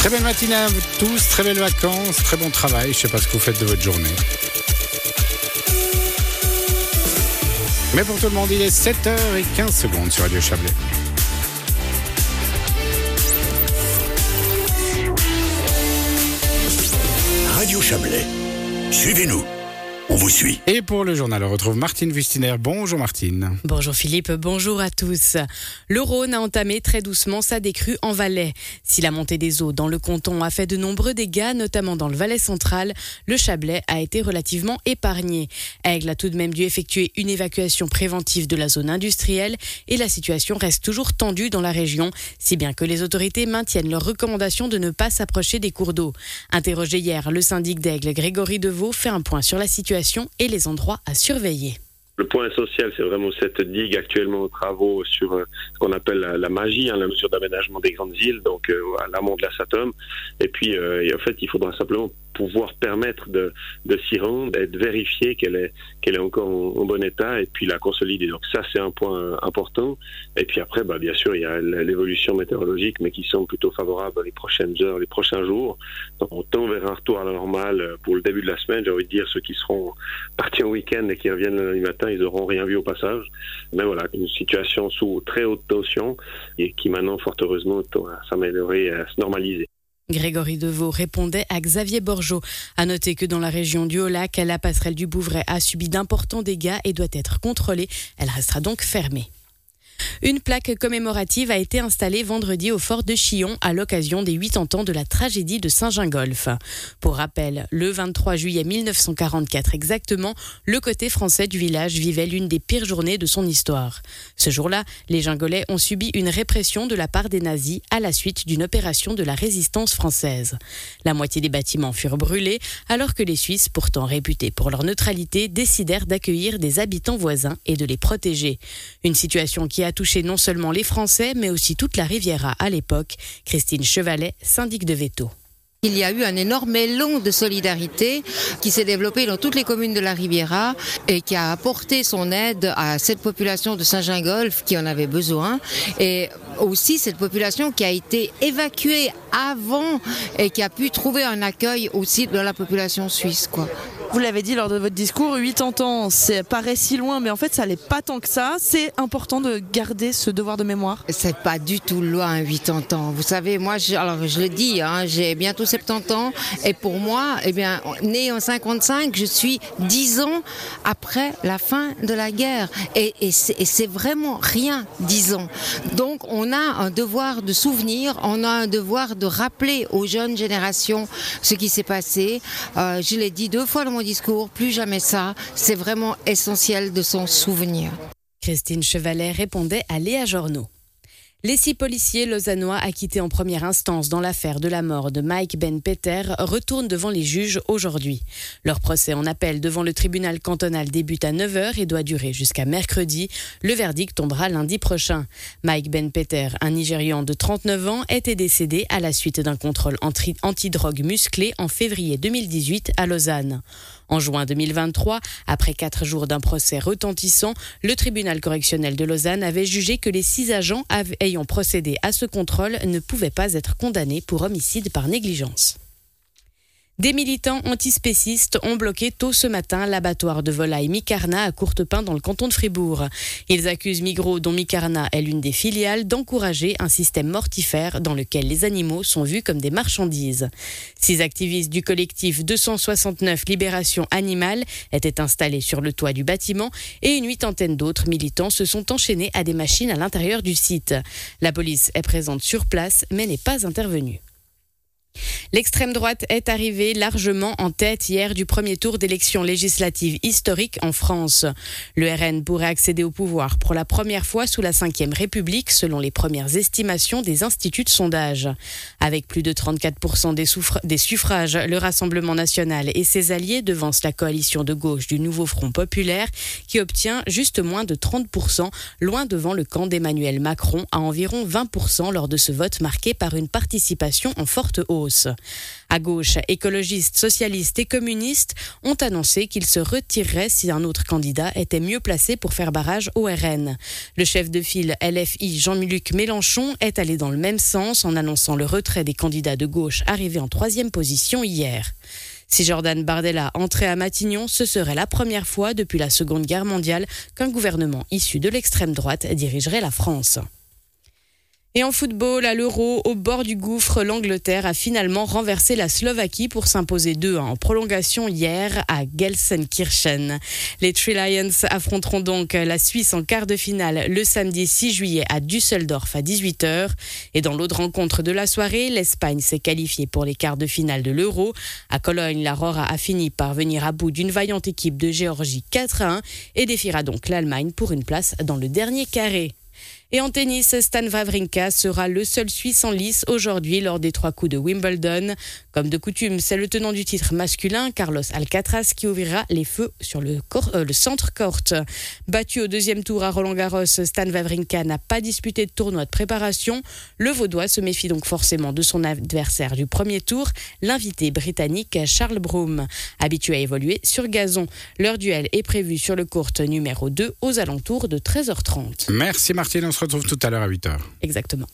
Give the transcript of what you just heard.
Très belle matinée à vous tous, très belles vacances, très bon travail. Je ne sais pas ce que vous faites de votre journée. Mais pour tout le monde, il est 7h15 sur Radio Chablais. Radio Chablais. Suivez-nous. On vous suit. Et pour le journal, on retrouve Martine Wustiner. Bonjour Martine. Bonjour Philippe, bonjour à tous. Le Rhône a entamé très doucement sa décrue en Valais. Si la montée des eaux dans le canton a fait de nombreux dégâts, notamment dans le Valais central, le Chablais a été relativement épargné. Aigle a tout de même dû effectuer une évacuation préventive de la zone industrielle et la situation reste toujours tendue dans la région, si bien que les autorités maintiennent leur recommandation de ne pas s'approcher des cours d'eau. Interrogé hier, le syndic d'Aigle, Grégory Deveau, fait un point sur la situation et les endroits à surveiller. Le point essentiel, c'est vraiment cette digue actuellement aux travaux sur ce qu'on appelle la MAGI, la mesure d'aménagement des grandes îles, donc à l'amont de la SATOM. Et puis, en fait, il faudra simplement pouvoir permettre de s'y rendre, d'être vérifié qu'elle est encore en bon état et puis la consolider. Donc ça, c'est un point important. Et puis après, bien sûr, il y a l'évolution météorologique, mais qui semble plutôt favorable dans les prochaines heures, les prochains jours. Donc on tend vers un retour à la normale pour le début de la semaine. J'ai envie de dire, ceux qui seront partis en week-end et qui reviennent le lundi matin, ils n'auront rien vu au passage. Mais voilà, une situation sous très haute tension et qui maintenant, fort heureusement, tend à s'améliorer, à se normaliser. Grégory Deveau répondait à Xavier Borgeot. À noter que dans la région du Haut-Lac, la passerelle du Bouvray a subi d'importants dégâts et doit être contrôlée. Elle restera donc fermée. Une plaque commémorative a été installée vendredi au fort de Chillon à l'occasion des 80 ans de la tragédie de Saint-Gingolph. Pour rappel, le 23 juillet 1944 exactement, le côté français du village vivait l'une des pires journées de son histoire. Ce jour-là, les Gingolais ont subi une répression de la part des nazis à la suite d'une opération de la résistance française. La moitié des bâtiments furent brûlés, alors que les Suisses, pourtant réputés pour leur neutralité, décidèrent d'accueillir des habitants voisins et de les protéger. Une situation qui a touché non seulement les Français, mais aussi toute la Riviera à l'époque. Christine Chevalet, syndic de Veto. Il y a eu un énorme élan de solidarité qui s'est développé dans toutes les communes de la Riviera et qui a apporté son aide à cette population de Saint-Gingolph qui en avait besoin et aussi cette population qui a été évacuée avant et qui a pu trouver un accueil aussi dans la population suisse, quoi. Vous l'avez dit lors de votre discours, 80 ans, ça paraît si loin, mais en fait, ça n'est pas tant que ça. C'est important de garder ce devoir de mémoire. C'est pas du tout loin, 80 ans. Vous savez, moi, je le dis, j'ai bientôt 70 ans. Et pour moi, né en 55, je suis 10 ans après la fin de la guerre. Et c'est vraiment rien, 10 ans. Donc, on a un devoir de souvenir, on a un devoir de rappeler aux jeunes générations ce qui s'est passé. Je l'ai dit 2 fois dans mon discours, plus jamais ça, c'est vraiment essentiel de s'en souvenir. Christine Chevalet répondait à Léa Journeau. Les 6 policiers lausannois acquittés en première instance dans l'affaire de la mort de Mike Ben Peter retournent devant les juges aujourd'hui. Leur procès en appel devant le tribunal cantonal débute à 9h et doit durer jusqu'à mercredi. Le verdict tombera lundi prochain. Mike Ben Peter, un Nigérian de 39 ans, était décédé à la suite d'un contrôle antidrogue musclé en février 2018 à Lausanne. En juin 2023, après 4 jours d'un procès retentissant, le tribunal correctionnel de Lausanne avait jugé que les 6 agents ayant procédé à ce contrôle ne pouvaient pas être condamnés pour homicide par négligence. Des militants antispécistes ont bloqué tôt ce matin l'abattoir de volailles Micarna à Courtepin dans le canton de Fribourg. Ils accusent Migros, dont Micarna est l'une des filiales, d'encourager un système mortifère dans lequel les animaux sont vus comme des marchandises. 6 activistes du collectif 269 Libération Animale étaient installés sur le toit du bâtiment et une 80aine d'autres militants se sont enchaînés à des machines à l'intérieur du site. La police est présente sur place mais n'est pas intervenue. L'extrême droite est arrivée largement en tête hier du premier tour d'élections législatives historiques en France. Le RN pourrait accéder au pouvoir pour la première fois sous la Ve République, selon les premières estimations des instituts de sondage. Avec plus de 34% des suffrages, le Rassemblement national et ses alliés devancent la coalition de gauche du Nouveau Front populaire, qui obtient juste moins de 30%, loin devant le camp d'Emmanuel Macron à environ 20% lors de ce vote marqué par une participation en forte hausse. Roland-Garros. À gauche, écologistes, socialistes et communistes ont annoncé qu'ils se retireraient si un autre candidat était mieux placé pour faire barrage au RN. Le chef de file LFI, Jean-Luc Mélenchon, est allé dans le même sens en annonçant le retrait des candidats de gauche arrivés en 3e position hier. Si Jordan Bardella entrait à Matignon, ce serait la première fois depuis la Seconde Guerre mondiale qu'un gouvernement issu de l'extrême droite dirigerait la France. Et en football, à l'Euro, au bord du gouffre, l'Angleterre a finalement renversé la Slovaquie pour s'imposer 2-1 en prolongation hier à Gelsenkirchen. Les Three Lions affronteront donc la Suisse en quart de finale le samedi 6 juillet à Düsseldorf à 18h. Et dans l'autre rencontre de la soirée, l'Espagne s'est qualifiée pour les quarts de finale de l'Euro. À Cologne, l'Aurora a fini par venir à bout d'une vaillante équipe de Géorgie 4-1 et défiera donc l'Allemagne pour une place dans le dernier carré. Et en tennis, Stan Wawrinka sera le seul Suisse en lice aujourd'hui lors des 3 coups de Wimbledon. Comme de coutume, c'est le tenant du titre masculin, Carlos Alcaraz, qui ouvrira les feux sur le centre court. Battu au 2e tour à Roland-Garros, Stan Wawrinka n'a pas disputé de tournoi de préparation. Le Vaudois se méfie donc forcément de son adversaire du premier tour, l'invité britannique Charles Broome, habitué à évoluer sur gazon. Leur duel est prévu sur le court numéro 2 aux alentours de 13h30. Merci Martine, on se retrouve tout à l'heure à 8h. Exactement.